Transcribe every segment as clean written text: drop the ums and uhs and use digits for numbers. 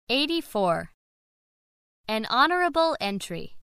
84. An honorable entry.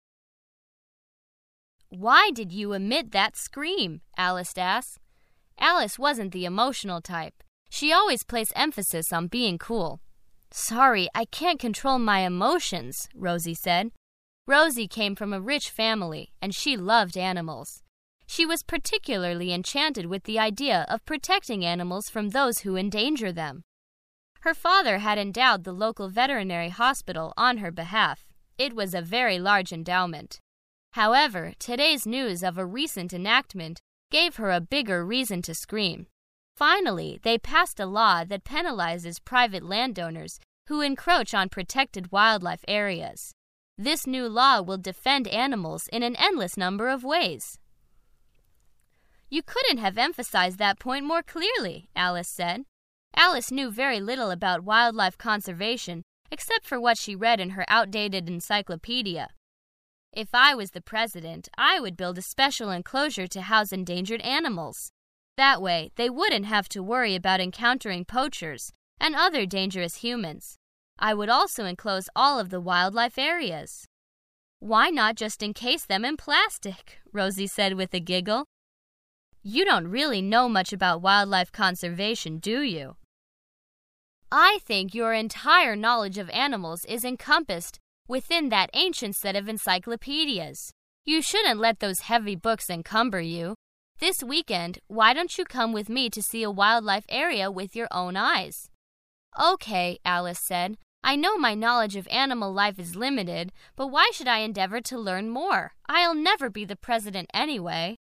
"Why did you emit that scream?" Alice asked. Alice wasn't the emotional type. She always placed emphasis on being cool. "Sorry, I can't control my emotions," Rosie said. Rosie came from a rich family, and she loved animals. She was particularly enchanted with the idea of protecting animals from those who endanger them. Her father had endowed the local veterinary hospital on her behalf. It was a very large endowment. However, today's news of a recent enactment gave her a bigger reason to scream. Finally, they passed a law that penalizes private landowners who encroach on protected wildlife areas. This new law will defend animals in an endless number of ways. "You couldn't have emphasized that point more clearly," Alice said. Alice knew very little about wildlife conservation except for what she read in her outdated encyclopedia. "If I was the president, I would build a special enclosure to house endangered animals. That way, they wouldn't have to worry about encountering poachers and other dangerous humans. I would also enclose all of the wildlife areas." "Why not just encase them in plastic?" Rosie said with a giggle. "You don't really know much about wildlife conservation, do you?" "I think your entire knowledge of animals is encompassed within that ancient set of encyclopedias. You shouldn't let those heavy books encumber you. This weekend, why don't you come with me to see a wildlife area with your own eyes?" "Okay," Alice said. "I know my knowledge of animal life is limited, but why should I endeavor to learn more? I'll never be the president anyway."